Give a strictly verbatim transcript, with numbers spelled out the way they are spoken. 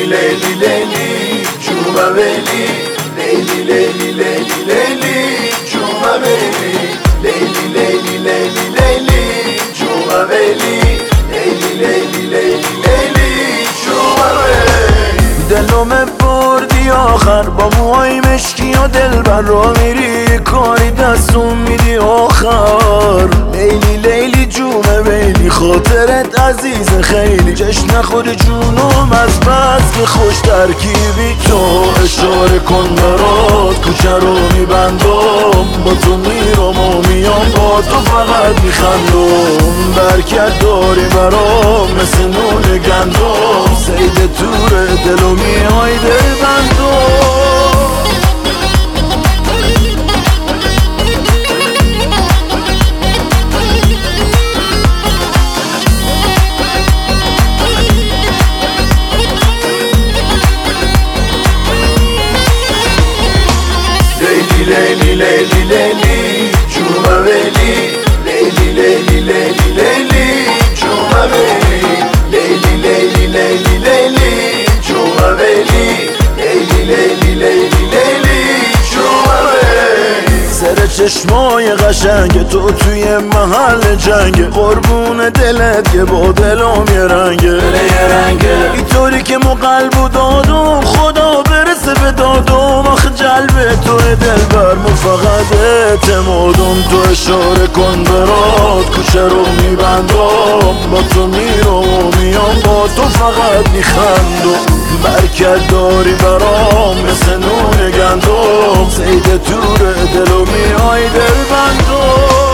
لیلی لیلی جوما ویلی لیلی لیلی لیلی لیلی جوما ویلی لیلی لیلی لیلی لیلی جوما ویلی لیلی لیلی لیلی لیلی جوما ویلی دلومه بردی آخر با موهای مشکی و دلبر را میری کاری دستون میدی آخر لیلی لیلی جومه ویلی خاطرت عزیز خیلی جشن خود جونم از بس که خوش ترکیبی تو اشاره کن برات کوچه رو میبندم با تو میرم و میام با تو فقط میخندم برکت داری برام مثل نون گندم سید تور دلو میای دل بندم لیلی لیلی لیلی جوما ویلی لیلی لیلی لیلی لیلی جوما ویلی لیلی لیلی لیلی لیلی جوما ویلی لیلی لیلی لیلی لیلی جوما ویلی سر چشمای قشنگ تو توی محل جنگ قربون دلت که با دلم یه رنگه یه رنگه اینطوری که مو قلب و دادم خدا برسه به دادم آخه جلب تو دلبر مو فقط اعتمادم تو اشاره کن برات کوچه رو میبندم با تو میرم و میام با تو فقط میخندم برکت داری برام مثل نون گندم سید تور دلو میای دل بندم